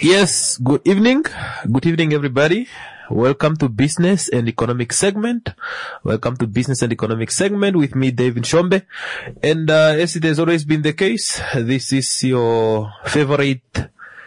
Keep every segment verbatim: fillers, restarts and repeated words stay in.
Yes, good evening. Good evening, everybody. Welcome to Business and Economic Segment. Welcome to Business and Economic Segment with me, David Shombe. And uh, as it has always been the case, this is your favorite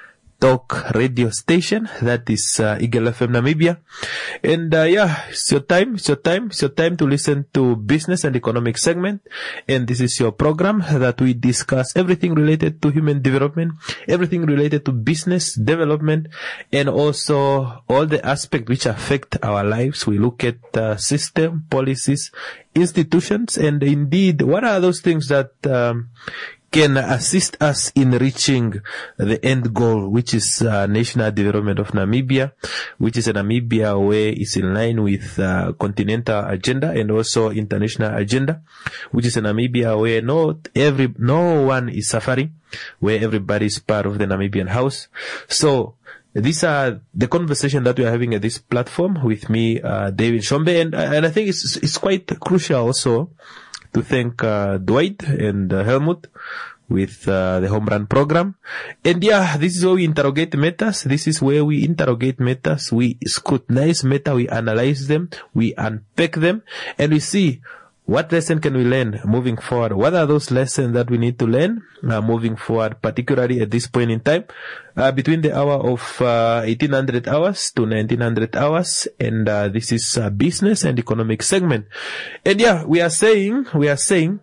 talk radio station. That is uh, Eagle F M Namibia. And uh, yeah, it's your time, it's your time, it's your time to listen to Business and Economic Segment. And this is your program that we discuss everything related to human development, everything related to business development, and also all the aspects which affect our lives. We look at uh, system, policies, institutions, and indeed, what are those things that um, can assist us in reaching the end goal, which is uh, national development of Namibia, which is a Namibia where it's in line with uh, continental agenda and also international agenda, which is a Namibia where not every, no one is suffering, where everybody is part of the Namibian house. So these are the conversation that we are having at this platform with me, uh, David Shombe, and, and I think it's, it's quite crucial also to thank uh, Dwight and uh, Helmut with uh, the Home Run program. And yeah, this is where we interrogate matters. This is where we interrogate matters. We scrutinize matters. We analyze them. We unpack them. And we see what lesson can we learn moving forward. What are those lessons that we need to learn uh, moving forward, particularly at this point in time, uh, between the hour of uh, eighteen hundred hours to nineteen hundred hours. And uh, this is uh, Business and Economic Segment. And yeah, we are saying, we are saying,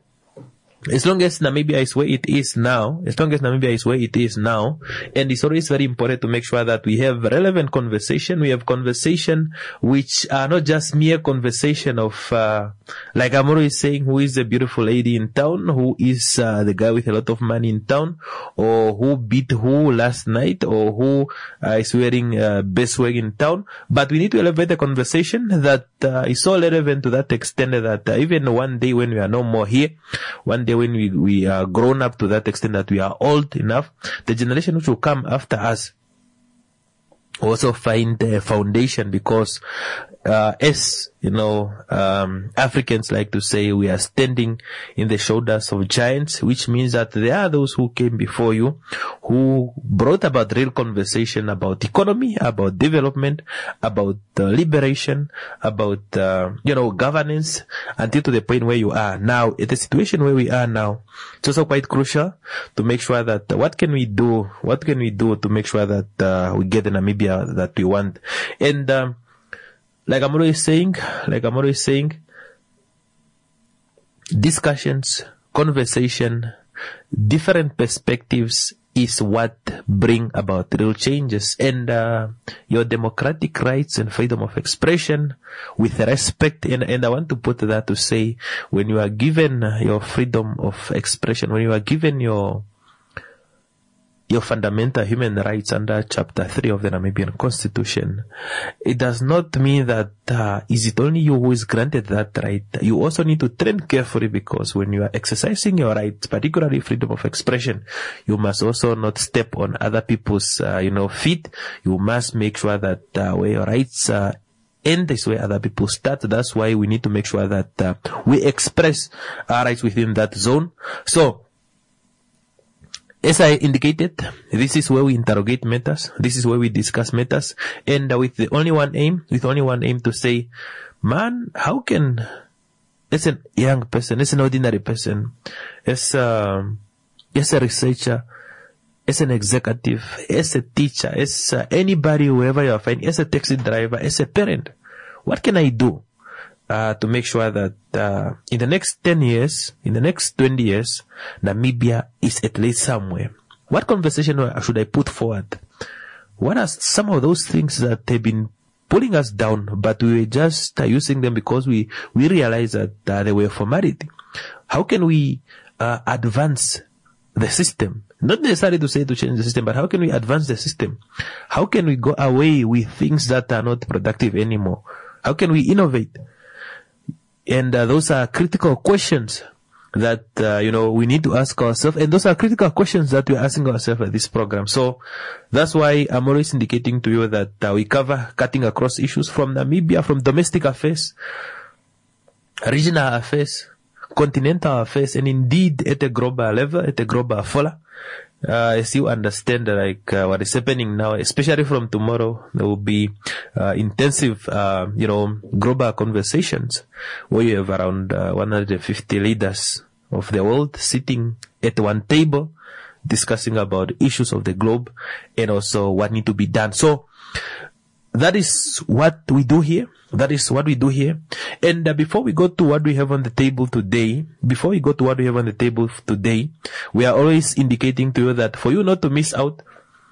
as long as Namibia is where it is now, as long as Namibia is where it is now, and it's always very important to make sure that we have relevant conversation. We have conversation which are not just mere conversation of, uh, like I'm always saying, who is the beautiful lady in town, who is uh, the guy with a lot of money in town, or who beat who last night, or who uh, is wearing uh, best wig in town. But we need to elevate a conversation that uh, is so relevant to that extent that uh, even one day when we are no more here, one day when we, we are grown up to that extent that we are old enough, the generation which will come after us also find a foundation, because uh, as you know, um, Africans like to say, we are standing in the shoulders of giants, which means that there are those who came before you who brought about real conversation about economy, about development, about uh, liberation, about uh, you know, governance, until to the point where you are now. At the situation where we are now, it's also quite crucial to make sure that uh, what can we do, what can we do to make sure that uh, we get the Namibia that we want. And um, like I'm always saying, like I'm always saying, discussions, conversation, different perspectives is what bring about real changes. And uh, your democratic rights and freedom of expression with respect, and, and I want to put that to say, when you are given your freedom of expression, when you are given your your fundamental human rights under Chapter three of the Namibian Constitution, it does not mean that uh, is it only you who is granted that right. You also need to train carefully, because when you are exercising your rights, particularly freedom of expression, you must also not step on other people's uh, you know, feet. You must make sure that uh, where your rights uh, end is where other people start. That's why we need to make sure that uh, we express our rights within that zone. So, as I indicated, this is where we interrogate matters. This is where we discuss matters. And uh, with the only one aim, with only one aim to say, man, how can, as a young person, as an ordinary person, as a, as a researcher, as an executive, as a teacher, as uh, anybody, whoever you are finding, as a taxi driver, as a parent, what can I do Uh, to make sure that uh, in the next ten years, in the next twenty years, Namibia is at least somewhere? What conversation should I put forward? What are some of those things that have been pulling us down, but we were just uh, using them because we, we realized that uh, they were formality? How can we uh, advance the system? Not necessarily to say to change the system, but how can we advance the system? How can we go away with things that are not productive anymore? How can we innovate? And uh, those are critical questions that, uh, you know, we need to ask ourselves. And those are critical questions that we're asking ourselves at this program. So that's why I'm always indicating to you that uh, we cover cutting across issues from Namibia, from domestic affairs, regional affairs, continental affairs, and indeed at a global level, at a global forum. uh, as you understand, like uh, what is happening now, especially from tomorrow, there will be uh, intensive, uh, you know, global conversations where you have around uh, one hundred fifty leaders of the world sitting at one table, discussing about issues of the globe and also what need to be done. So that is what we do here. That is what we do here. And uh, before we go to what we have on the table today, before we go to what we have on the table today, we are always indicating to you that for you not to miss out,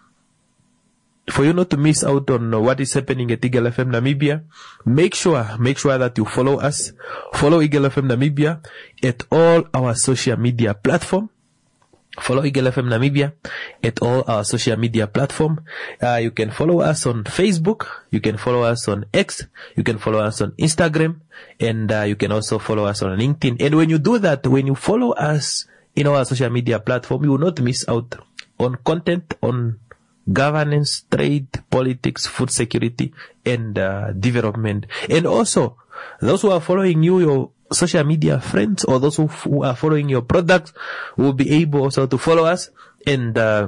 for you not to miss out on uh, what is happening at Eagle F M Namibia, make sure, make sure that you follow us, follow Eagle F M Namibia at all our social media platform. Follow Eagle F M Namibia at all our social media platform. Uh, you can follow us on Facebook. You can follow us on X. You can follow us on Instagram. And uh, you can also follow us on LinkedIn. And when you do that, when you follow us in our social media platform, you will not miss out on content on governance, trade, politics, food security, and uh, development. And also, those who are following you, your social media friends, or those who, who are following your products, will be able also to follow us, and uh,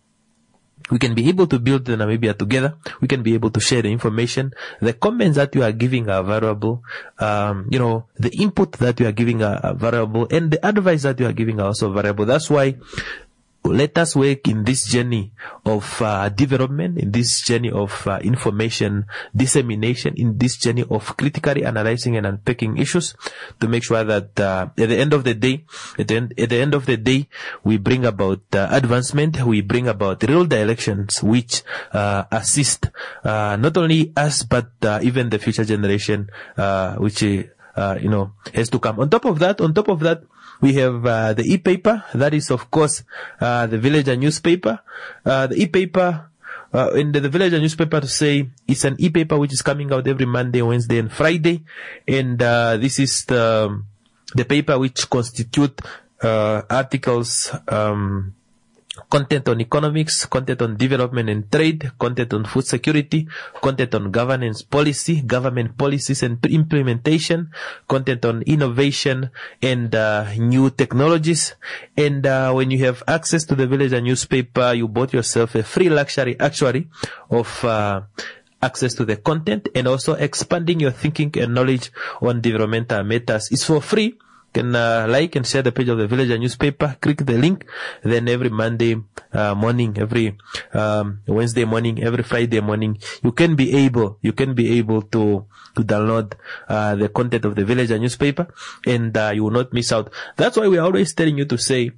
we can be able to build the Namibia together. We can be able to share the information. The comments that you are giving are valuable. Um, you know, the input that you are giving are, are valuable, and the advice that you are giving are also valuable. That's why let us work in this journey of uh, development, in this journey of uh, information dissemination, in this journey of critically analyzing and unpacking issues, to make sure that uh, at the end of the day, at the end, at the end of the day, we bring about uh, advancement, we bring about real directions which uh, assist uh, not only us but uh, even the future generation, uh, which uh, you know has to come. On top of that, on top of that. We have uh, the e-paper. That is, of course, uh, the Villager newspaper. Uh, the e-paper, uh, in the, the Villager newspaper, to say it's an e-paper which is coming out every Monday, Wednesday, and Friday. And uh, this is the the paper which constitute uh, articles, um, content on economics, content on development and trade, content on food security, content on governance policy, government policies and implementation, content on innovation and uh, new technologies. And uh, when you have access to the Villager newspaper, you bought yourself a free luxury actually of uh, access to the content, and also expanding your thinking and knowledge on developmental matters. It's for free. You can uh, like and share the page of the Villager newspaper, click the link, then every Monday uh, morning, every um, Wednesday morning, every Friday morning, you can be able, you can be able to, to download uh, the content of the Villager newspaper, and uh, you will not miss out. That's why we are always telling you to say,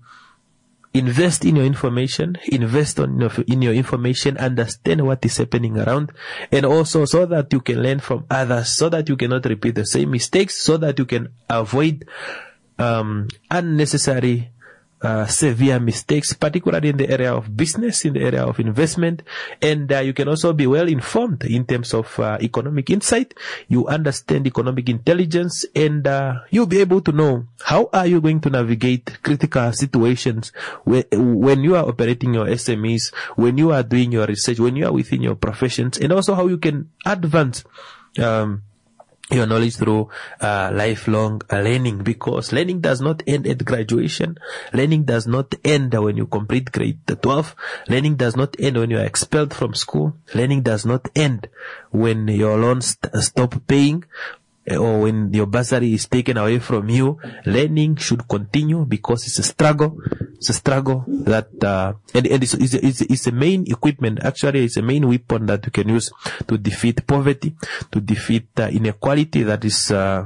invest in your information, invest on your, in your information, understand what is happening around, and also so that you can learn from others, so that you cannot repeat the same mistakes, so that you can avoid um, unnecessary uh, severe mistakes, particularly in the area of business, in the area of investment. And uh, you can also be well informed in terms of uh, economic insight. You understand economic intelligence, and uh, you'll be able to know how are you going to navigate critical situations where, when you are operating your S M Es, when you are doing your research, when you are within your professions, and also how you can advance um, your knowledge through uh, lifelong learning, because learning does not end at graduation. Learning does not end when you complete grade twelve. Learning does not end when you are expelled from school. Learning does not end when your loans st- stop paying, or when your bursary is taken away from you. Learning should continue, because it's a struggle. It's a struggle that, uh, and, and it's, it's, it's, it's a main equipment. Actually, it's a main weapon that you can use to defeat poverty, to defeat uh, inequality that is, uh,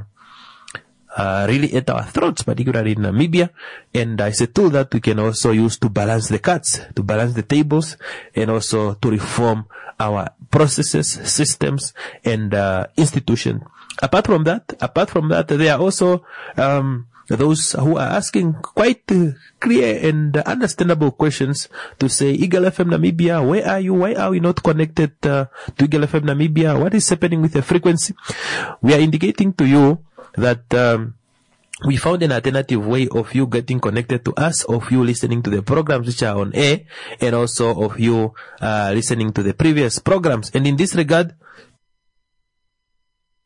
uh, really at our throats, particularly in Namibia. And uh, it's a tool that we can also use to balance the cards, to balance the tables, and also to reform our processes, systems, and uh, institutions. Apart from that, apart from that, there are also um, those who are asking quite uh, clear and understandable questions to say, Eagle F M Namibia, where are you? Why are we not connected uh, to Eagle F M Namibia? What is happening with the frequency? We are indicating to you that um, we found an alternative way of you getting connected to us, of you listening to the programs which are on air, and also of you uh, listening to the previous programs. And in this regard,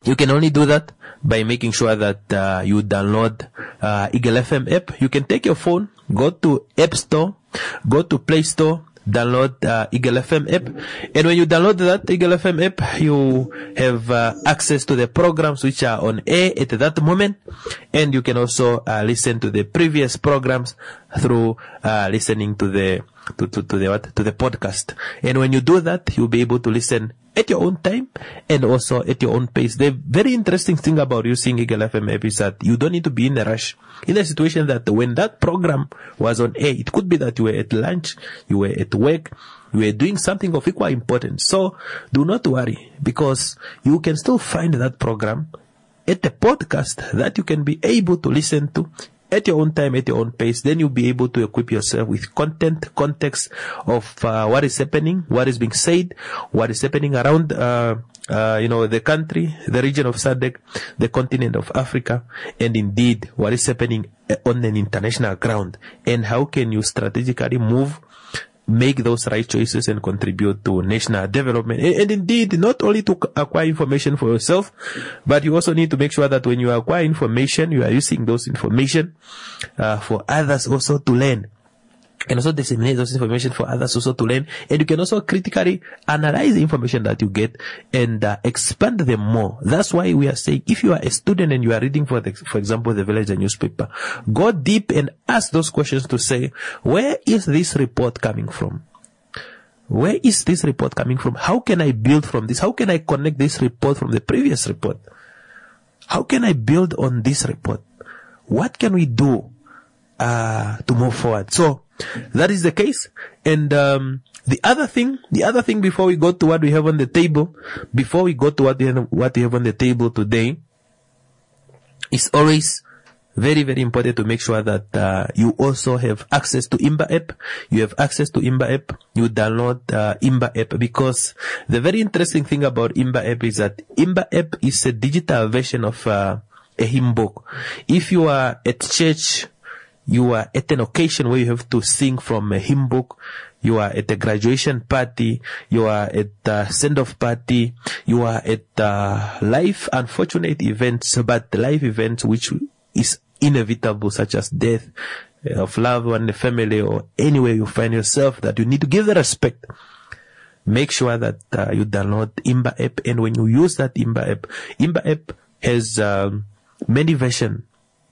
You can only do that by making sure that uh, you download uh, Eagle F M app. You can take your phone, go to App Store, go to Play Store, download uh, Eagle F M app, and when you download that Eagle F M app, you have uh, access to the programs which are on air at that moment, and you can also uh, listen to the previous programs through uh, listening to the to, to, to the what to the podcast. And when you do that, you'll be able to listen at your own time and also at your own pace. The very interesting thing about using Eagle F M app is that you don't need to be in a rush. In a situation that when that program was on air, it could be that you were at lunch, you were at work, you were doing something of equal importance. So do not worry, because you can still find that program at the podcast that you can be able to listen to at your own time, at your own pace. Then you'll be able to equip yourself with content, context of uh, what is happening, what is being said, what is happening around, uh, uh, you know, the country, the region of S A D C, the continent of Africa, and indeed what is happening on an international ground, and how can you strategically move, make those right choices and contribute to national development. And, and indeed, not only to acquire information for yourself, but you also need to make sure that when you acquire information, you are using those information uh, for others also to learn. And also disseminate those information for others also to learn. And you can also critically analyze the information that you get and uh, expand them more. That's why we are saying, if you are a student and you are reading, for the, for example, the Villager newspaper, go deep and ask those questions to say, where is this report coming from? Where is this report coming from? How can I build from this? How can I connect this report from the previous report? How can I build on this report? What can we do uh, to move forward? So, that is the case. And um, the other thing, the other thing before we go to what we have on the table, before we go to what we have, what we have on the table today, it's always very, very important to make sure that uh, you also have access to Imba app. You have access to Imba app. You download uh, Imba app, because the very interesting thing about Imba app is that Imba app is a digital version of uh, a hymn book. If you are at church, you are at an occasion where you have to sing from a hymn book, you are at a graduation party, you are at a send-off party, you are at uh, life unfortunate events, but life events which is inevitable, such as death of loved one in the family, or anywhere you find yourself that you need to give the respect. Make sure that uh, you download Imba app, and when you use that Imba app, Imba app has um, many versions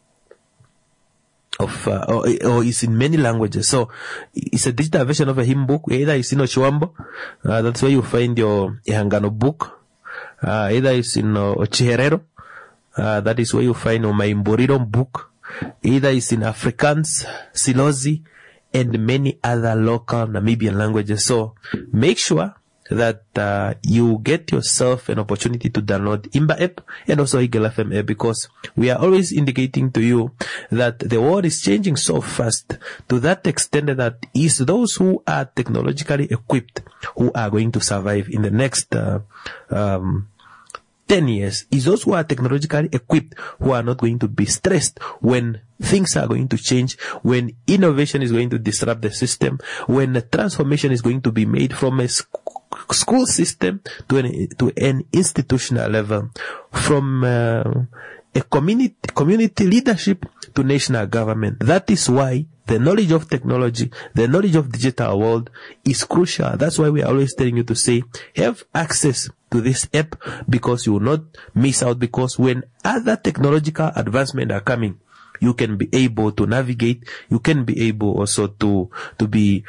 of, uh, or, or is in many languages. So it's a digital version of a hymn book. Either it's in Ochiwambo, uh, that's where you find your Ihangano book. Uh, either it's in uh, Ochiherero, uh, that is where you find your Maimboriro book. Either it's in Afrikaans, Silozi, and many other local Namibian languages. So make sure that uh, you get yourself an opportunity to download Imba app and also Eagle F M app, because we are always indicating to you that the world is changing so fast, to that extent that it's those who are technologically equipped who are going to survive in the next uh, um, ten years. It's those who are technologically equipped who are not going to be stressed when things are going to change, when innovation is going to disrupt the system, when the transformation is going to be made from a sc- school system to an, to an institutional level, from uh, a community, community leadership to national government. That is why the knowledge of technology, the knowledge of digital world is crucial. That's why we are always telling you to say, have access to this app, because you will not miss out, because when other technological advancements are coming, you can be able to navigate, you can be able also to, to be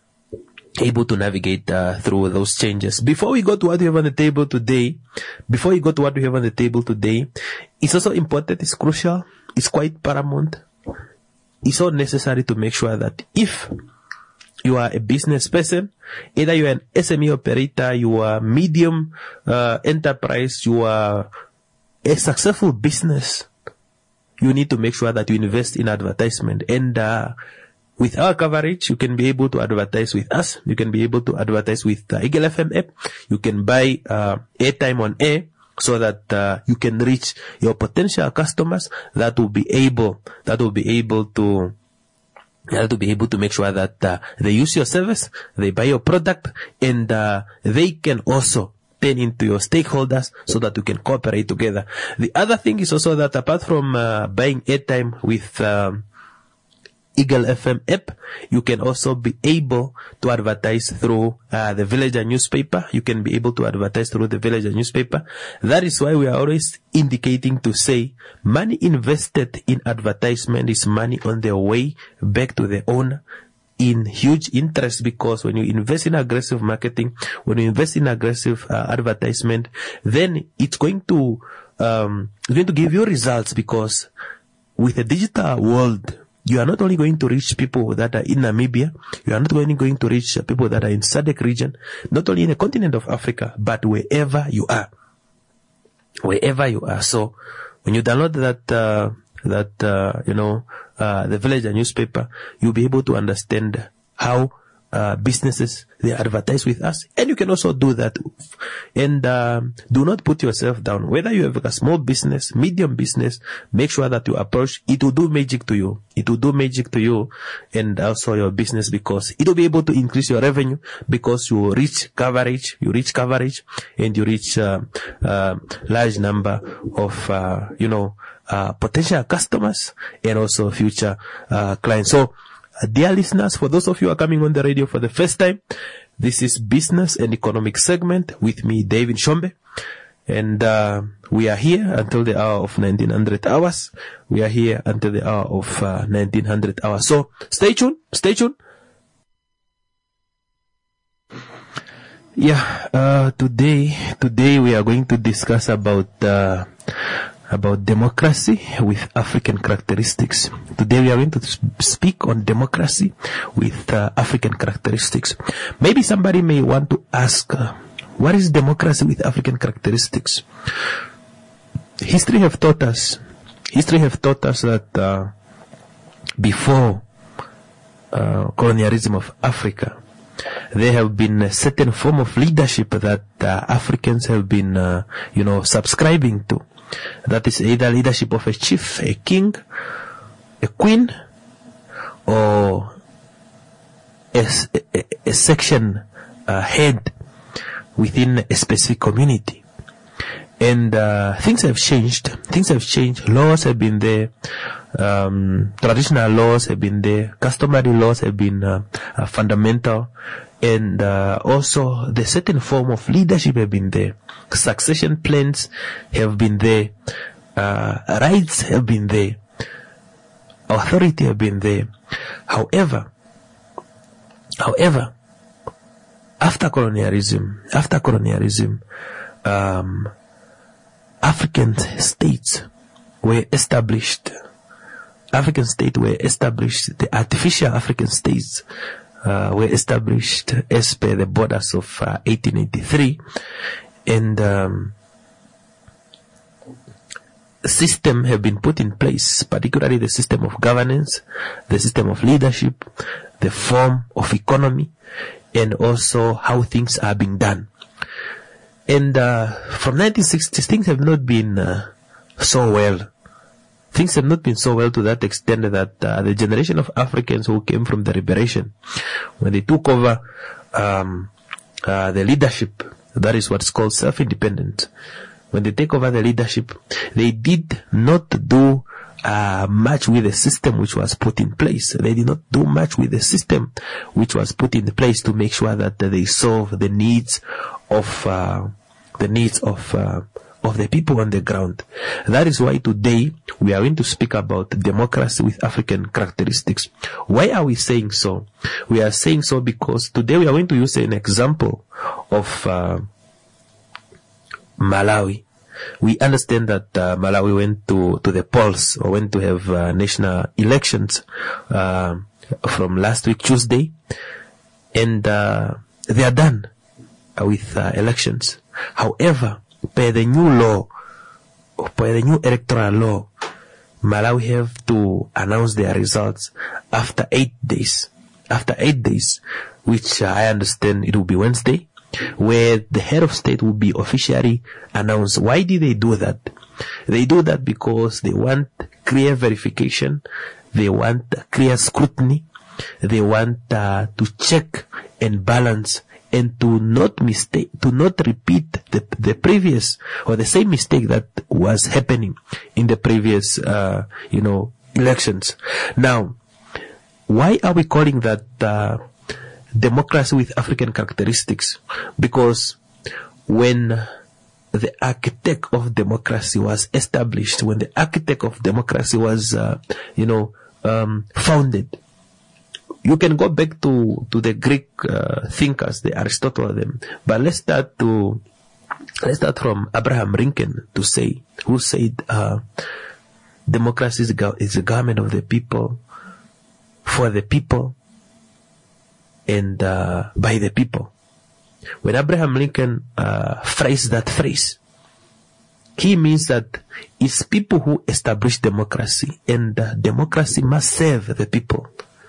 able to navigate uh, through those changes. Before we go to what we have on the table today, before we go to what we have on the table today, it's also important, it's crucial, it's quite paramount, it's so necessary to make sure that if you are a business person, either you are an S M E operator, you are medium uh, enterprise, you are a successful business, you need to make sure that you invest in advertisement. And uh, with our coverage, you can be able to advertise with us. You can be able to advertise with the Eagle F M app. You can buy uh, airtime on air, so that uh, you can reach your potential customers that will be able, that will be able to, that will be able to make sure that uh, they use your service, they buy your product, and uh, they can also turn into your stakeholders so that you can cooperate together. The other thing is also that apart from uh, buying airtime with um, Eagle F M app, you can also be able to advertise through uh, the Villager newspaper. You can be able to advertise through the Villager newspaper. That is why we are always indicating to say money invested in advertisement is money on the way back to the owner in huge interest, because when you invest in aggressive marketing, when you invest in aggressive uh, advertisement, then it's going to um, it's going to give you results, because with the digital world, you are not only going to reach people that are in Namibia, you are not only going to reach people that are in S A D C region, not only in the continent of Africa, but wherever you are. Wherever you are. So, when you download that, uh, that, uh, you know, uh, the Villager newspaper, you'll be able to understand how Uh, businesses, they advertise with us, and you can also do that. And um, do not put yourself down. Whether you have a small business, medium business, make sure that you approach. It will do magic to you. It will do magic to you and also your business, because it will be able to increase your revenue, because you reach coverage, you reach coverage, and you reach uh, uh, large number of uh, you know uh, potential customers and also future uh, clients. So, Uh, dear listeners, for those of you who are coming on the radio for the first time, this is Business and Economic Segment with me, David Shombe. And uh, we are here until the hour of nineteen hundred hours. We are here until the hour of uh, nineteen hundred hours. So stay tuned, stay tuned. Yeah, uh, today, today we are going to discuss about, uh, about democracy with African characteristics. Today we are going to speak on democracy with uh, African characteristics. Maybe somebody may want to ask, uh, what is democracy with African characteristics? History have taught us, history have taught us that uh, before uh, colonialism of Africa, there have been a certain form of leadership that uh, Africans have been, uh, you know, subscribing to. That is either leadership of a chief, a king, a queen, or a, a, a section uh, head within a specific community. And uh, things have changed. Things have changed. Laws have been there. Um, traditional laws have been there. Customary laws have been uh, uh, fundamental. And uh, also the certain form of leadership have been there. Succession plans have been there. Uh, rights have been there. Authority have been there. However, however, after colonialism, after colonialism, um, African states were established. African states were established. The artificial African states uh, were established as per the borders of uh, eighteen eighty-three, and um, a system have been put in place, particularly the system of governance, the system of leadership, the form of economy, and also how things are being done. And uh, from nineteen sixties, things have not been uh, so well. Things have not been so well to that extent that uh, the generation of Africans who came from the liberation, when they took over um, uh, the leadership, that is what's called self-independent. When they take over the leadership, they did not do uh, much with the system which was put in place. They did not do much with the system which was put in place to make sure that uh, they solve the needs of uh, the needs of uh, of the people on the ground. That is why today we are going to speak about democracy with African characteristics. Why are we saying so? We are saying so because today we are going to use an example of uh, Malawi. We understand that uh, Malawi went to, to the polls, or went to have uh, national elections uh, from last week, Tuesday, and uh, they are done uh, with uh, elections. However, by the new law, by the new electoral law, Malawi have to announce their results after eight days. After eight days, which uh, I understand it will be Wednesday, where the head of state will be officially announced. Why did they do that? They do that because they want clear verification, they want clear scrutiny, they want uh, to check and balance and to not mistake, to not repeat the, the previous or the same mistake that was happening in the previous, uh, you know, elections. Now, why are we calling that, uh, democracy with African characteristics? Because when the architect of democracy was established, when the architect of democracy was, uh, you know, um, founded, you can go back to, to the Greek uh, thinkers, the Aristotle them, but let's start to, let's start from Abraham Lincoln to say, who said, uh, democracy is, go- is the government of the people, for the people, and uh, by the people. When Abraham Lincoln uh, phrased that phrase, he means that it's people who establish democracy, and uh, democracy must serve the people.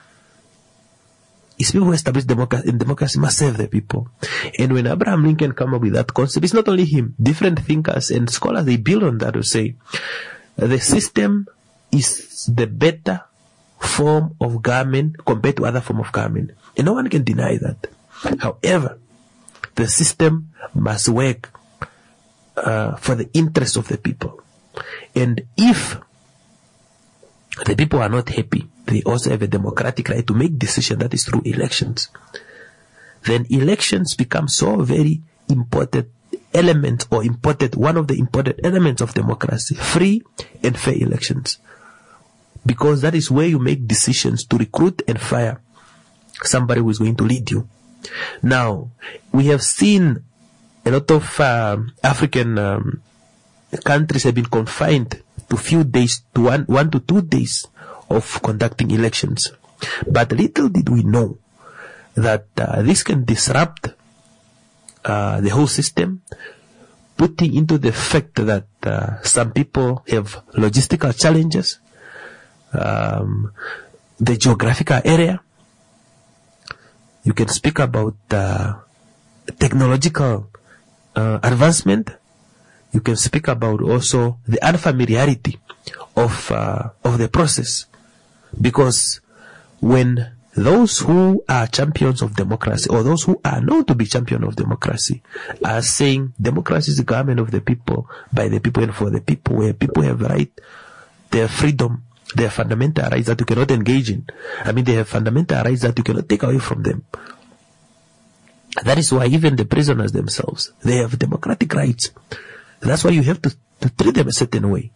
It's people who establish democracy, and democracy must serve the people. And when Abraham Lincoln came up with that concept, it's not only him, different thinkers and scholars, they build on that to say, the system is the better form of government compared to other form of government. And no one can deny that. However, the system must work uh, for the interest of the people. And if the people are not happy, they also have a democratic right to make decisions, that is through elections. Then elections become so very important element or important, one of the important elements of democracy, free and fair elections. Because that is where you make decisions to recruit and fire somebody who is going to lead you. Now, we have seen a lot of uh, African um, countries have been confined to few days, to one, one to two days of conducting elections. But little did we know that uh, this can disrupt uh, the whole system, putting into the fact that uh, some people have logistical challenges, um, the geographical area. You can speak about uh, technological uh, advancement. You can speak about also the unfamiliarity of uh, of the process, because when those who are champions of democracy, or those who are known to be champions of democracy, are saying democracy is the government of the people, by the people and for the people, where people have right, their freedom, their fundamental rights that you cannot engage in. I mean, they have fundamental rights that you cannot take away from them. That is why even the prisoners themselves, they have democratic rights. That's why you have to, to treat them a certain way.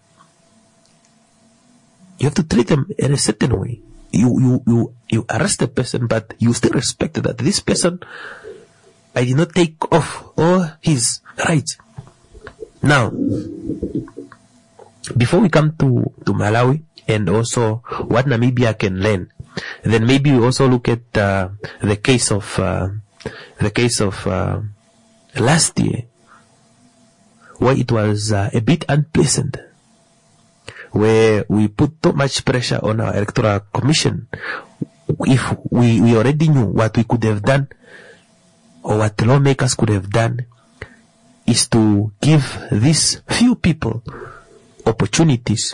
You have to treat them in a certain way. You, you, you, you arrest a person, but you still respect that this person, I did not take off all his rights. Now, before we come to, to Malawi, and also what Namibia can learn, then maybe we also look at uh, the case of uh, the case of uh, last year, where it was uh, a bit unpleasant, where we put too much pressure on our electoral commission. If we, we already knew what we could have done, or what lawmakers could have done, is to give these few people opportunities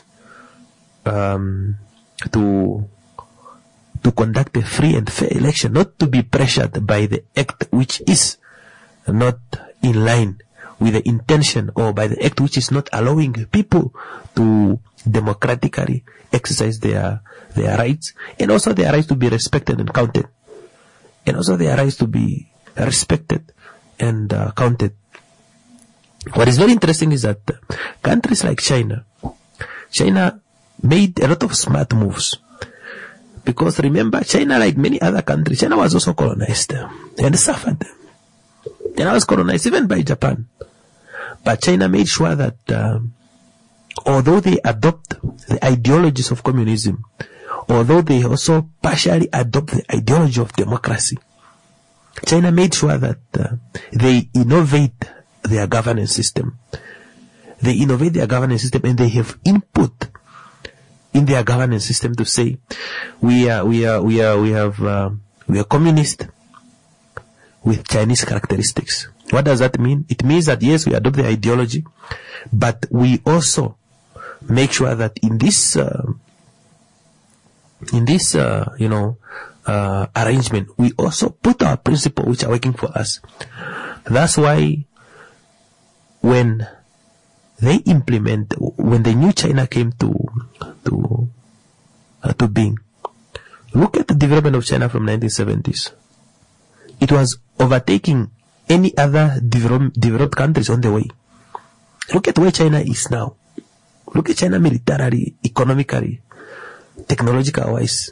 um, to to conduct a free and fair election, not to be pressured by the act which is not in line with the intention, or by the act which is not allowing people to democratically exercise their their rights, and also their rights to be respected and counted, and also their rights to be respected and uh, counted. What is very interesting is that countries like China, China made a lot of smart moves. Because remember, China, like many other countries, China was also colonized and suffered. China was colonized even by Japan. But China made sure that um, although they adopt the ideologies of communism, although they also partially adopt the ideology of democracy, China made sure that uh, they innovate their governance system. They innovate their governance system, and they have input in their governance system to say, we are, we are, we are, we have, uh, we are communist with Chinese characteristics. What does that mean? It means that yes, we adopt the ideology, but we also make sure that in this, uh, in this, uh, you know, uh, arrangement, we also put our principles which are working for us. That's why when they implement, when the new China came to to uh, to being, look at the development of China from nineteen seventies. It was overtaking any other develop, developed countries on the way. Look at where China is now. Look at China militarily, economically, technological-wise.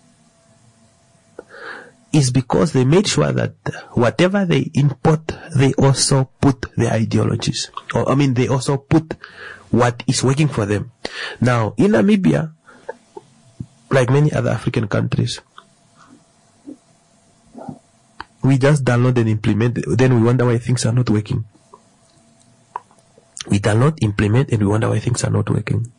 It's because they made sure that whatever they import, they also put their ideologies. Or, I mean, they also put what is working for them. Now, in Namibia, like many other African countries, we just download and implement, then we wonder why things are not working. We download, implement, and we wonder why things are not working.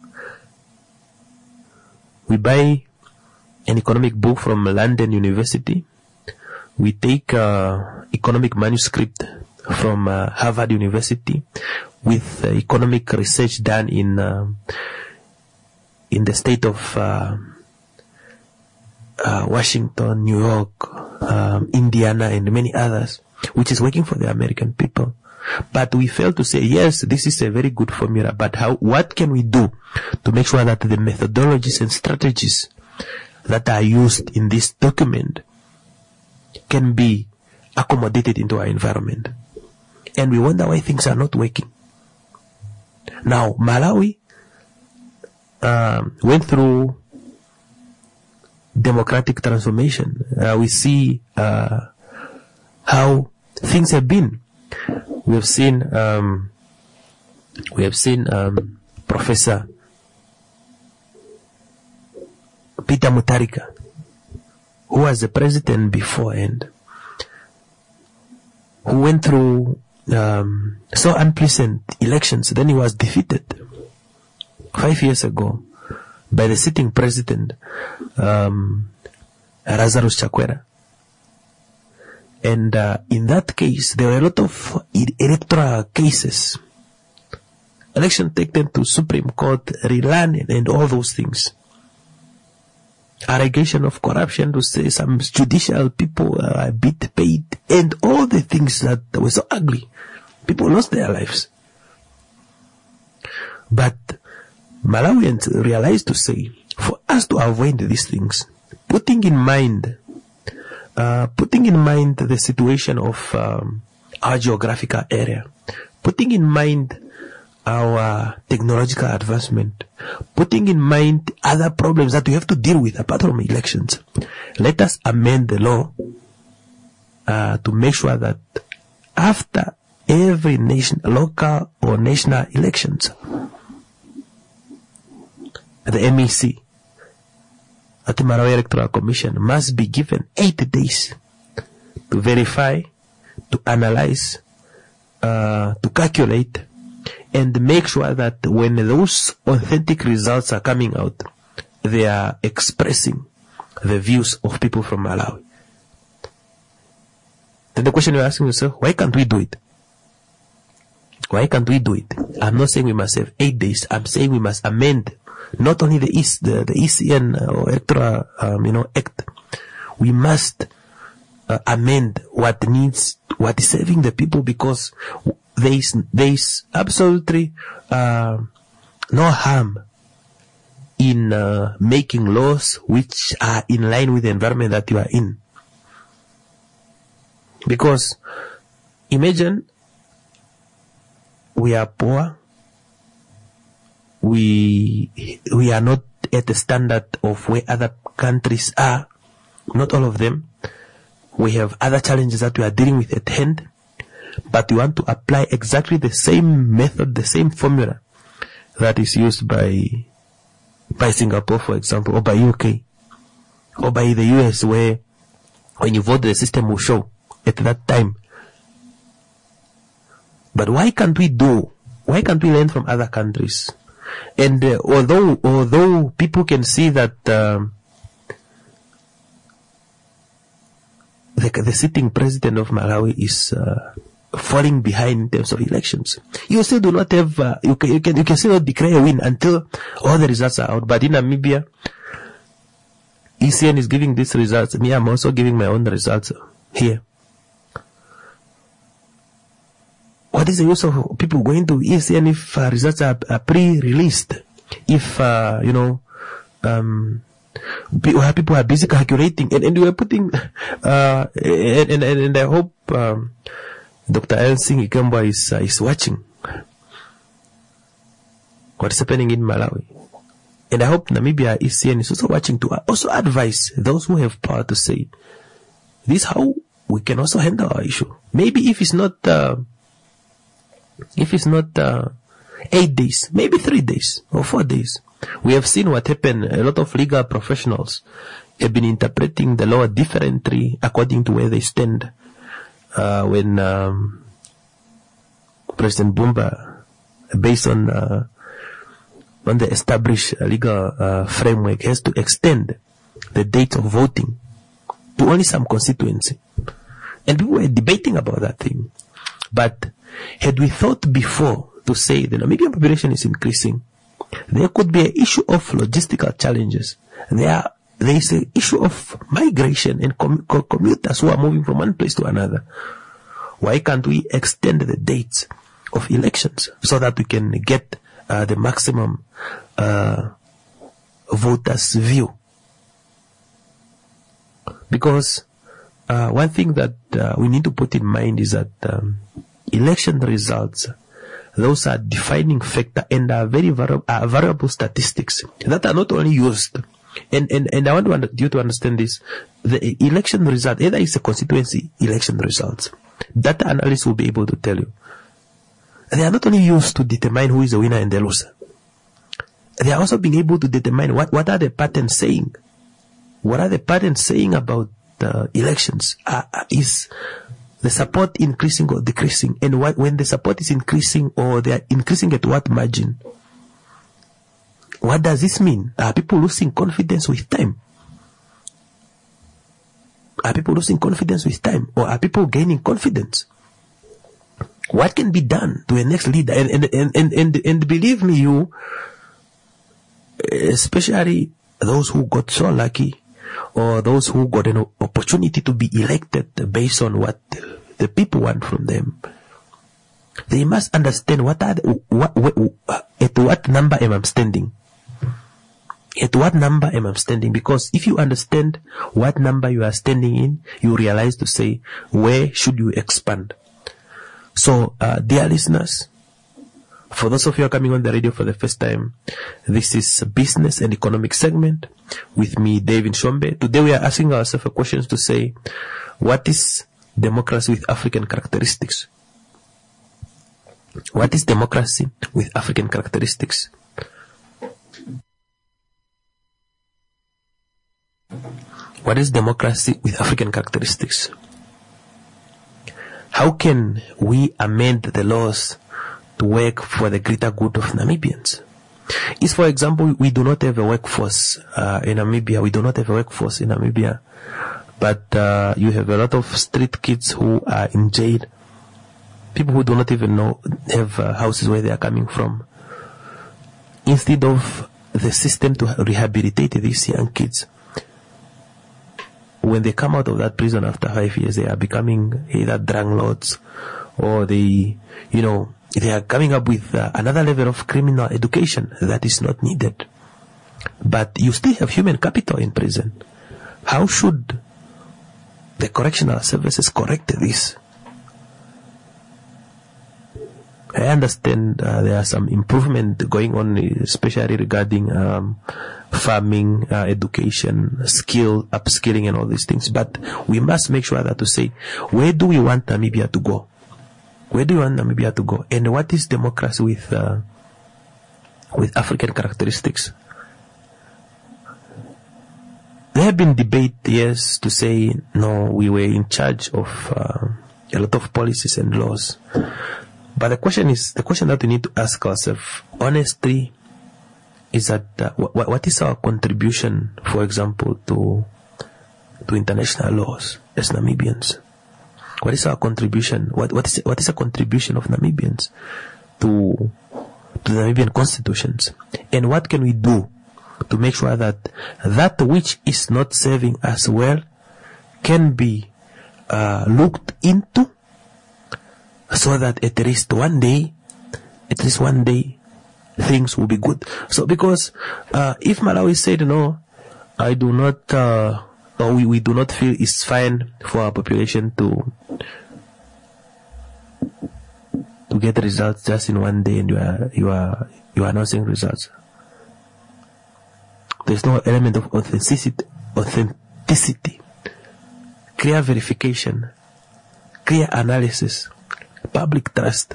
We buy an economic book from London University. We take uh, economic manuscript from uh, Harvard University with uh, economic research done in uh, in the state of uh, uh, Washington, New York, um, Indiana, and many others, which is working for the American people. But we fail to say, yes, this is a very good formula, but how? What can we do to make sure that the methodologies and strategies that are used in this document can be accommodated into our environment? And we wonder why things are not working. Now, Malawi um, went through democratic transformation. Uh, we see uh, how things have been. We have seen, um, we have seen um, Professor Peter Mutharika, who was the president beforehand, who went through um, so unpleasant elections. Then he was defeated five years ago by the sitting president, um, Lazarus Chakwera. And uh, in that case, there were a lot of electoral cases. Election taken to Supreme Court, relearn, and all those things. Allegation of corruption, to say some judicial people are a bit paid, and all the things that were so ugly. People lost their lives. But Malawians realized to say, for us to avoid these things, putting in mind Uh, putting in mind the situation of um, our geographical area, putting in mind our technological advancement, putting in mind other problems that we have to deal with apart from elections, let us amend the law uh, to make sure that after every nation, local or national elections, the M E C, the Malawi Electoral Commission, must be given eight days to verify, to analyze, uh, to calculate, and make sure that when those authentic results are coming out, they are expressing the views of people from Malawi. Then the question you're asking yourself, why can't we do it? Why can't we do it? I'm not saying we must have eight days. I'm saying we must amend not only the East, the, the E C N or Electoral, um, you know, Act. We must uh, amend what needs, what is serving the people, because there is, there is absolutely uh, no harm in uh, making laws which are in line with the environment that you are in. Because imagine we are poor. We we are not at the standard of where other countries are. Not all of them. We have other challenges that we are dealing with at hand, but we want to apply exactly the same method, the same formula that is used by by Singapore, for example, or by U K, or by the U S, where when you vote, the system will show at that time. But why can't we do? Why can't we learn from other countries? And uh, although although people can see that um, the, the sitting president of Malawi is uh, falling behind in terms of elections, you still do not have uh, you can you can you can still not declare a win until all the results are out. But in Namibia, E C N is giving these results. Me, I'm also giving my own results here. What is the use of people going to E C N if uh, results are, are pre-released? If, uh, you know, um, people are busy calculating, and, and we are putting, uh, and, and, and I hope, um, Doctor Elsing Ikemba is, uh, is watching what is happening in Malawi. And I hope Namibia E C N is also watching to also advise those who have power to say, this is how we can also handle our issue. Maybe if it's not, uh, if it's not, uh, eight days, maybe three days or four days. We have seen what happened. A lot of legal professionals have been interpreting the law differently according to where they stand. Uh, when, um, President Bumba, based on, uh, on the established legal, uh, framework, has to extend the date of voting to only some constituency. And people were debating about that thing. But had we thought before to say the Namibian population is increasing, there could be an issue of logistical challenges. There, there is an issue of migration and com- commuters who are moving from one place to another. Why can't we extend the dates of elections so that we can get uh, the maximum uh, voters' view? Because uh, one thing that uh, we need to put in mind is that um, election results, those are defining factor and are very vari- are variable statistics that are not only used. And, and, and I want you to understand this. The election result, either it's a constituency election results, data analysts will be able to tell you. They are not only used to determine who is the winner and the loser. They are also being able to determine what, what are the patterns saying. What are the patterns saying about the elections? Uh, is the support increasing or decreasing? And what, when the support is increasing, or they are increasing at what margin? What does this mean? Are people losing confidence with time? Are people losing confidence with time? Or are people gaining confidence? What can be done to a next leader? And, and, and, and, and, and believe me, you, especially those who got so lucky, or those who got an opportunity to be elected based on what the people want from them, they must understand what are the, what, what, at what number am I standing? At what number am I standing? Because if you understand what number you are standing in, you realize to say, where should you expand? So, uh, dear listeners, for those of you who are coming on the radio for the first time, this is a business and economic segment with me, David Shombe. Today we are asking ourselves a question to say, what is democracy with African characteristics? What is democracy with African characteristics? What is democracy with African characteristics? How can we amend the laws to work for the greater good of Namibians? If, for example, we do not have a workforce uh, in Namibia, we do not have a workforce in Namibia, but uh, you have a lot of street kids who are in jail, people who do not even know, have uh, houses where they are coming from. Instead of the system to rehabilitate these young kids, when they come out of that prison after five years, they are becoming either drug lords, or they, you know, they are coming up with uh, another level of criminal education that is not needed. But you still have human capital in prison. How should the correctional services correct this? I understand uh, there are some improvement going on, especially regarding um, farming, uh, education, skill, upskilling and all these things. But we must make sure that to say, where do we want Namibia to go? Where do you want Namibia to go? And what is democracy with uh, with African characteristics? There have been debate, yes, to say, no, we were in charge of uh, a lot of policies and laws. But the question is, the question that we need to ask ourselves, honestly, is that uh, wh- what is our contribution, for example, to to international laws as Namibians? What is our contribution? What what is what is a contribution of Namibians to to the Namibian constitutions? And what can we do to make sure that that which is not serving us well can be uh, looked into, so that at least one day, at least one day, things will be good. So because uh, if Malawi said no, I do not, uh, or we, we do not feel it's fine for our population to to get results just in one day, and you are you are you are announcing results. There's no element of authenticity, authenticity, clear verification, clear analysis, public trust.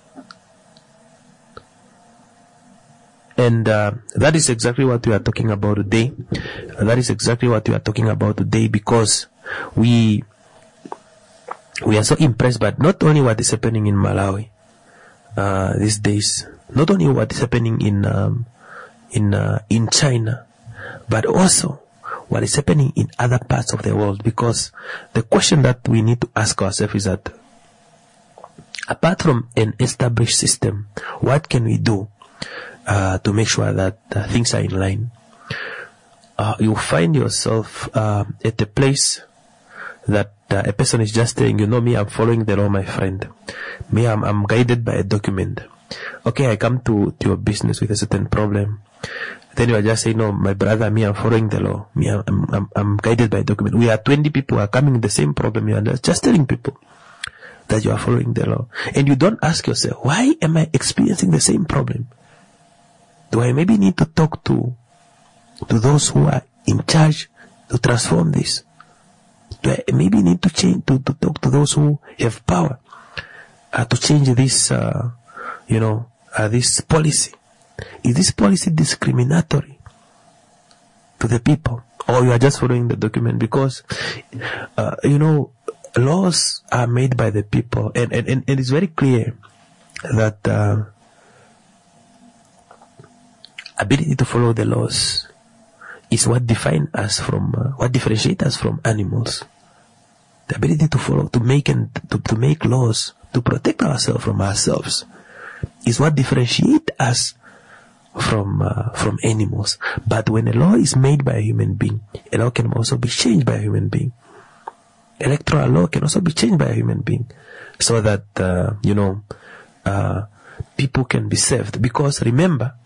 And uh, that is exactly what we are talking about today. Uh, that is exactly what we are talking about today, because we we are so impressed by not only what is happening in Malawi uh, these days, not only what is happening in um, in uh, in China, but also what is happening in other parts of the world. Because the question that we need to ask ourselves is that, apart from an established system, what can we do uh, to make sure that uh, things are in line? Uh, you find yourself uh, at a place that uh, a person is just saying, you know me, I'm following the law, my friend. Me, I'm, I'm guided by a document. Okay, I come to, to your business with a certain problem. Then you are just saying, no, my brother, me, I'm following the law. Me, I'm, I'm, I'm guided by a document. We are twenty people who are coming with the same problem. You are just telling people that you are following the law. And you don't ask yourself, why am I experiencing the same problem? Do I maybe need to talk to, to those who are in charge to transform this? Do I maybe need to change, to, to talk to those who have power uh, to change this, uh, you know, uh, this policy? Is this policy discriminatory to the people, or you are just following the document? Because, uh, you know, laws are made by the people, and, and, and it's very clear that uh, ability to follow the laws is what define us from, uh, what differentiate us from animals. The ability to follow, to make and to, to make laws to protect ourselves from ourselves is what differentiate us from uh, from animals. But when a law is made by a human being, a law can also be changed by a human being. Electoral law can also be changed by a human being, so that uh, you know uh, people can be saved. Because remember,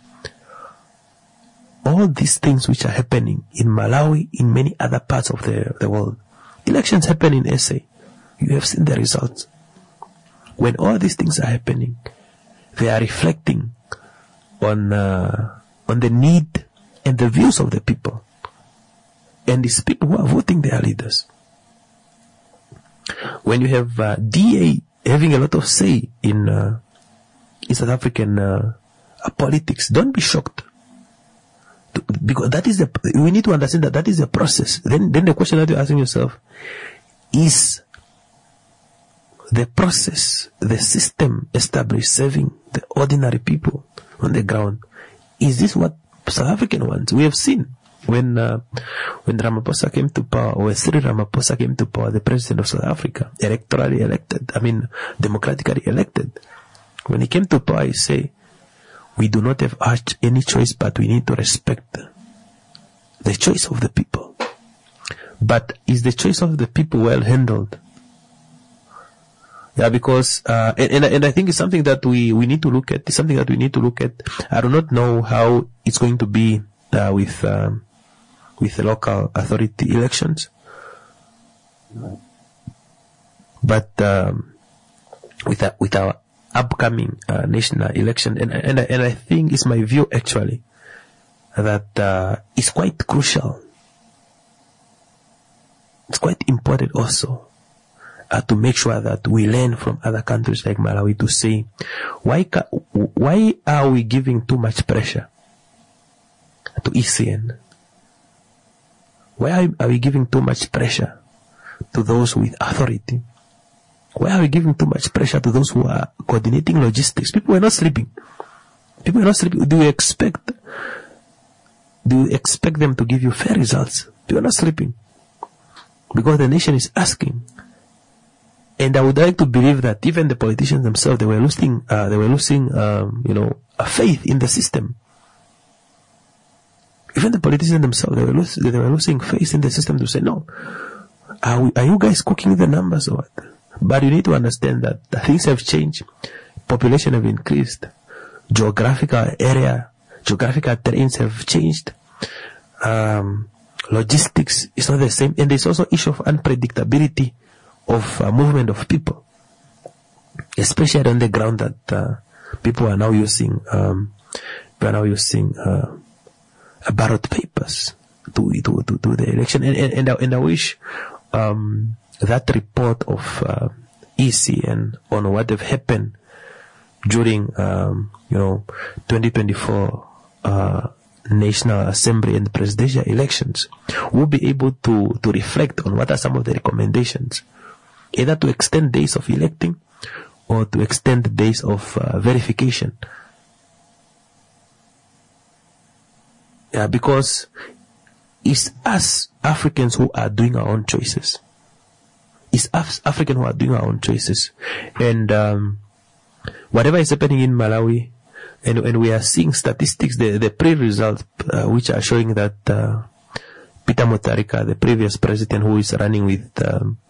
all these things which are happening in Malawi, in many other parts of the, the world, elections happen in S A. You have seen the results. When all these things are happening, they are reflecting on uh, on the need and the views of the people, and these people who are voting their leaders. When you have uh, D A having a lot of say in uh, in South African uh, uh, politics, don't be shocked, to, because that is the, we need to understand that that is the process. Then then the question that you're asking yourself is, the process, the system established serving the ordinary people on the ground, is this what South African wants? We have seen when uh, when Ramaphosa came to power, or Cyril Ramaphosa came to power, the president of South Africa, electorally elected, I mean democratically elected. When he came to power, he said, we do not have any choice, but we need to respect the choice of the people. But is the choice of the people well handled? Yeah, because, uh, and, and, and I think it's something that we, we need to look at. It's something that we need to look at. I do not know how it's going to be, uh, with, um, with the local authority elections. But, um, with, uh, with our upcoming, uh, national election, and, and, and I think it's my view actually, that, uh, it's quite crucial. It's quite important also. Uh, to make sure that we learn from other countries like Malawi to say, why ca- why are we giving too much pressure to E C N? Why are we giving too much pressure to those with authority? Why are we giving too much pressure to those who are coordinating logistics? People are not sleeping. People are not sleeping. Do you expect, do you expect them to give you fair results? People are not sleeping, because the nation is asking. And I would like to believe that even the politicians themselves, they were losing, uh, they were losing, um, you know, a faith in the system. Even the politicians themselves, they were, losing, they were losing faith in the system to say, no, are, we, are you guys cooking the numbers or what? But you need to understand that things have changed. Population have increased. Geographical area, geographical terrains have changed. Um, logistics is not the same. And there's also issue of unpredictability of uh, movement of people. Especially on the ground that uh, people are now using, um, we are now using, uh, ballot papers to, to, to do the election. And, and, and, I, and I wish, um, that report of, uh, E C and on what have happened during, um, you know, twenty twenty-four, uh, National Assembly and presidential elections will be able to, to reflect on what are some of the recommendations, either to extend days of electing or to extend days of uh, verification. Yeah, because it's us Africans who are doing our own choices. It's us Africans who are doing our own choices. And um, whatever is happening in Malawi, and, and we are seeing statistics, the, the pre-results, uh, which are showing that uh, Peter Mutharika, the previous president who is running with um,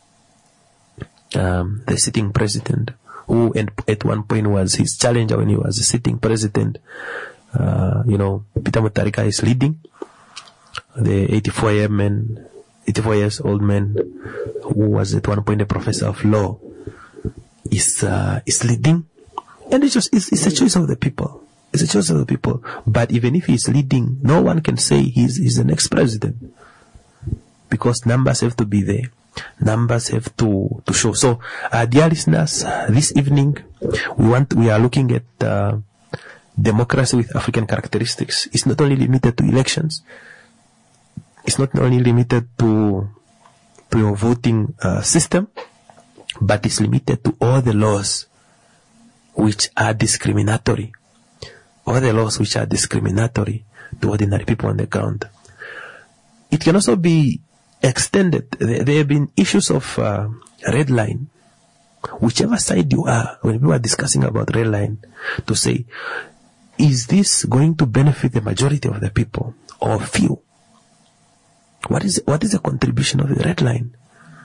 um, the sitting president, who at, at one point was his challenger when he was the sitting president, uh, you know, Peter Mutharika is leading. The eighty-four year man, eighty-four years old man, who was at one point a professor of law, is uh, is leading. And it's just, it's, it's a choice of the people. It's a choice of the people. But even if he's leading, no one can say he's, he's the next president. Because numbers have to be there. Numbers have to, to show. So, uh, dear listeners, uh, this evening, we want, we are looking at, uh, democracy with African characteristics. It's not only limited to elections. It's not only limited to, to your voting, uh, system, but it's limited to all the laws which are discriminatory. All the laws which are discriminatory to ordinary people on the ground. It can also be extended. There, there have been issues of uh, red line. Whichever side you are, when people are discussing about red line, to say, is this going to benefit the majority of the people or few? What is what is the contribution of the red line?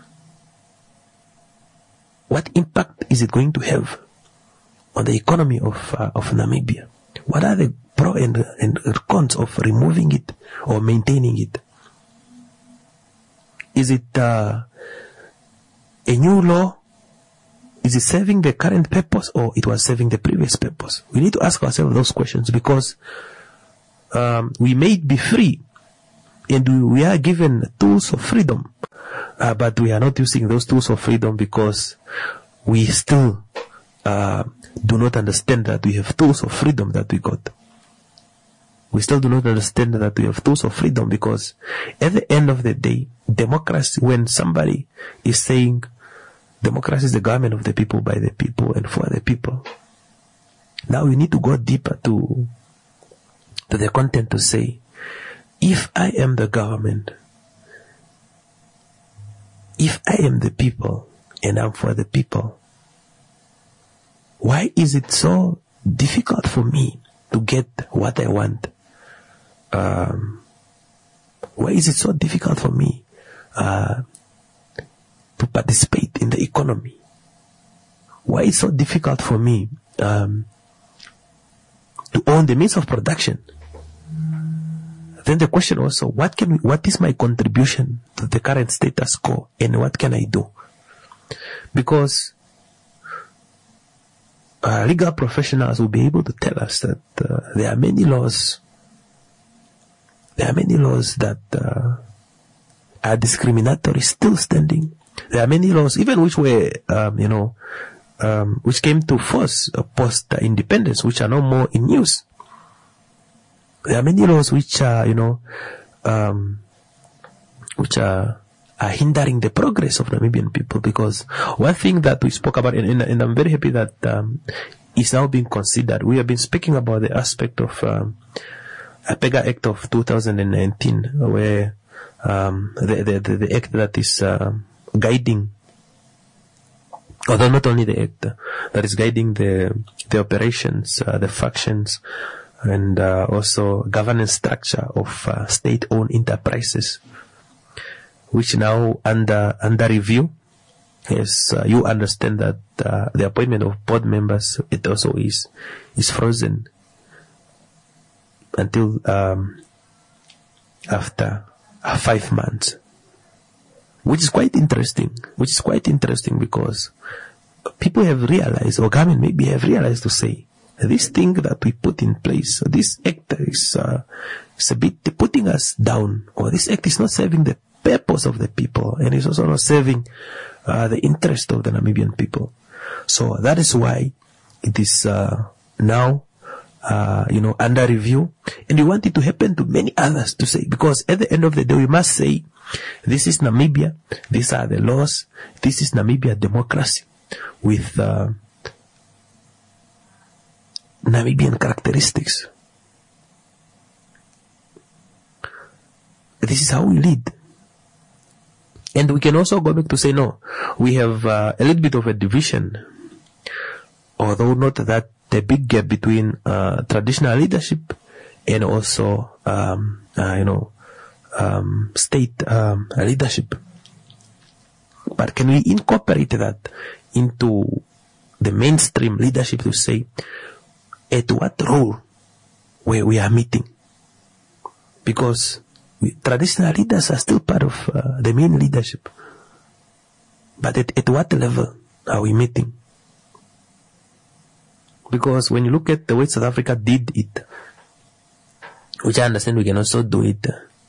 What impact is it going to have on the economy of uh, of Namibia? What are the pro and, and cons of removing it or maintaining it? Is it uh, a new law? Is it serving the current purpose or it was serving the previous purpose? We need to ask ourselves those questions, because um, we may be free and we, we are given tools of freedom, uh, but we are not using those tools of freedom because we still uh, do not understand that we have tools of freedom that we got. We still do not understand that we have tools of freedom, because at the end of the day, democracy, when somebody is saying democracy is the government of the people, by the people, and for the people, now we need to go deeper to, to the content to say, if I am the government, if I am the people, and I'm for the people, why is it so difficult for me to get what I want? Um, why is it so difficult for me uh, to participate in the economy? Why is it so difficult for me um, to own the means of production? Then the question also, what can we, what is my contribution to the current status quo, and what can I do? Because Uh, legal professionals will be able to tell us that uh, there are many laws, there are many laws that uh, are discriminatory still standing. There are many laws, even which were, um, you know, um, which came to force uh, post-independence, which are no more in use. There are many laws which are, you know, um, which are are hindering the progress of Namibian people, because one thing that we spoke about, and, and, and I'm very happy that um, is now being considered. We have been speaking about the aspect of um, a PEGA Act of two thousand nineteen, where um, the, the, the, the act that is uh, guiding, although not only the act that is guiding the the operations, uh, the factions, and uh, also governance structure of uh, state-owned enterprises, which now under under review. Yes, uh, you understand that uh, the appointment of board members, it also is is frozen until um, after uh, five months, which is quite interesting. Which is quite interesting because people have realized, or government maybe have realized to say, this thing that we put in place, this act is, uh, is a bit putting us down, or this act is not serving the purpose of the people, and it's also not serving uh, the interest of the Namibian people. So that is why it is uh, now, uh, you know, under review, and we want it to happen to many others to say, because at the end of the day, we must say, this is Namibia, these are the laws, this is Namibia democracy with uh, Namibian characteristics. This is how we lead. And we can also go back to say, no, we have uh, a little bit of a division, although not that a big gap between uh, traditional leadership and also, um, uh, you know, um, state um, leadership. But can we incorporate that into the mainstream leadership to say, at what role where we are meeting? Because we, traditional leaders are still part of uh, the main leadership. But at, at what level are we meeting? Because when you look at the way South Africa did it, which I understand we can also do it,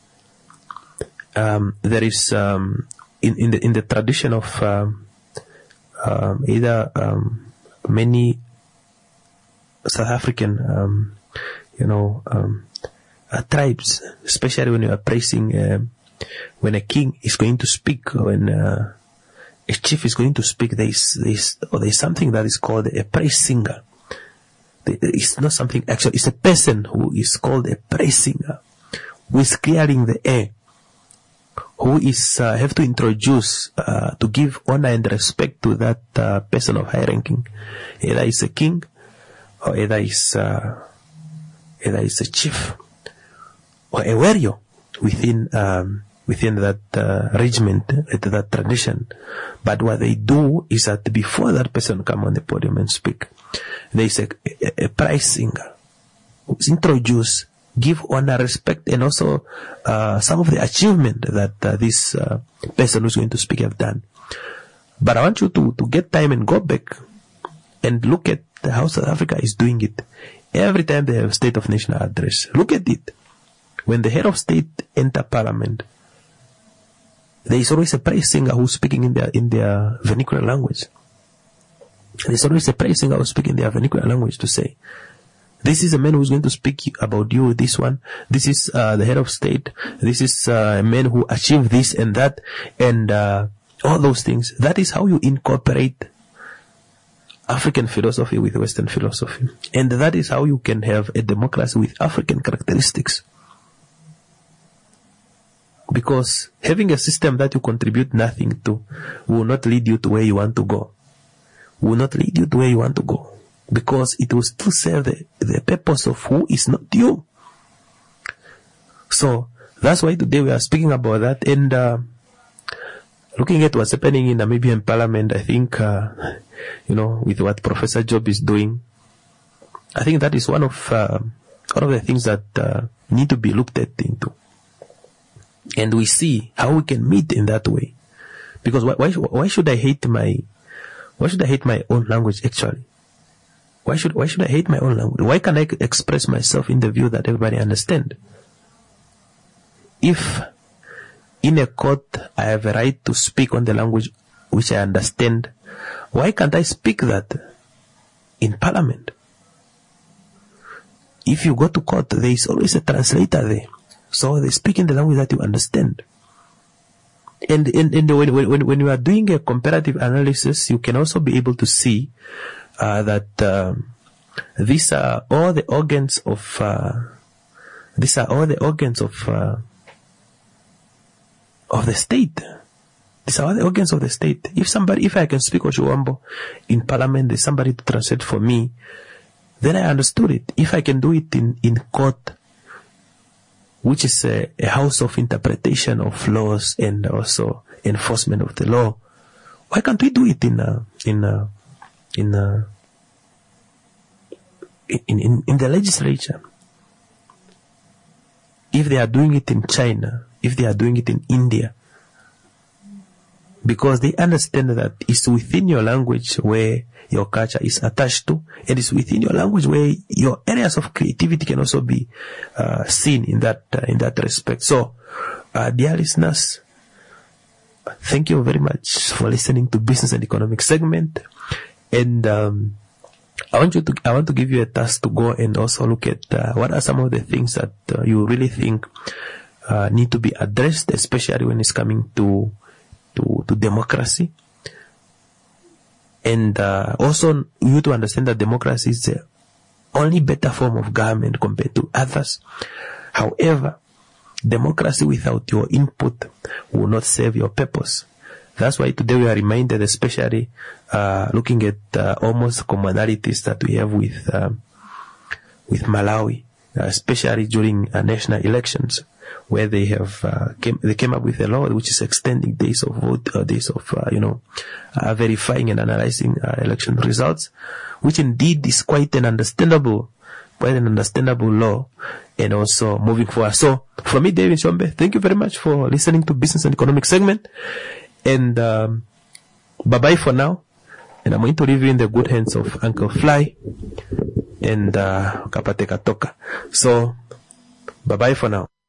um, there is um, in, in the in the tradition of um, um, either um, many South African, um, you know, um, uh, tribes, especially when you are praising, uh, when a king is going to speak, when uh, a chief is going to speak, there is, there is, or there is something that is called a praise singer. It's not something actual, it's a person who is called a praise singer, who is clearing the air, who is, uh, have to introduce, uh, to give honor and respect to that, uh, person of high ranking. Either is a king, or either is, uh, either is a chief, or a warrior within, um, within that, uh, regiment, that tradition. But what they do is that before that person come on the podium and speak, there is a, a, a praise singer who's introduced, give honor, respect, and also, uh, some of the achievement that, uh, this, uh, person who's going to speak have done. But I want you to, to get time and go back and look at how South Africa is doing it. Every time they have State of National Address, look at it. When the head of state enter parliament, there is always a praise singer who's speaking in their, in their vernacular language. There's always a praise singer who's speaking in their vernacular language to say, this is a man who's going to speak about you, this one. This is, uh, the head of state. This is, uh, a man who achieved this and that, and, uh, all those things. That is how you incorporate African philosophy with Western philosophy. And that is how you can have a democracy with African characteristics. Because having a system that you contribute nothing to will not lead you to where you want to go. Will not lead you to where you want to go. Because it will still serve the, the purpose of who is not you. So, that's why today we are speaking about that. And, uh, looking at what's happening in Namibian parliament, I think, uh, you know, with what Professor Job is doing, I think that is one of, uh, one of the things that, uh, need to be looked at into. And we see how we can meet in that way. Because why, why, why should I hate my, why should I hate my own language actually? Why should, why should I hate my own language? Why can't I express myself in the view that everybody understand? If in a court I have a right to speak on the language which I understand, why can't I speak that in parliament? If you go to court, there is always a translator there. So they speak in the language that you understand. And, and, and when, when, when you are doing a comparative analysis, you can also be able to see uh, that um, these are all the organs of uh, these are all the organs of uh, of the state. These are all the organs of the state. If somebody, if I can speak Oshuambo in parliament, there's somebody to translate for me. Then I understood it. If I can do it in, in court, which is a, a house of interpretation of laws and also enforcement of the law, why can't we do it in uh, in uh, in, uh, in in in the legislature? If they are doing it in China, if they are doing it in India, because they understand that it's within your language where your culture is attached to, and it's within your language where your areas of creativity can also be uh, seen in that uh, in that respect. So, uh, dear listeners, thank you very much for listening to Business and Economic segment, and um, I want you to I want to give you a task to go and also look at uh, what are some of the things that uh, you really think uh, need to be addressed, especially when it's coming to to, to democracy. And uh, also you to understand that democracy is the only better form of government compared to others. However, democracy without your input will not serve your purpose. That's why today we are reminded, especially uh, looking at uh, almost commonalities that we have with uh, with Malawi, uh, especially during uh, national elections, where they have uh, came, they came up with a law which is extending days of vote, uh, days of uh, you know uh, verifying and analyzing uh, election results, which indeed is quite an understandable, quite an understandable law, and also moving forward. So, from me, David Shombe, thank you very much for listening to Business and Economic segment, and um, bye bye for now. And I'm going to leave you in the good hands of Uncle Fly and uh, Kapate Katoka. So, bye bye for now.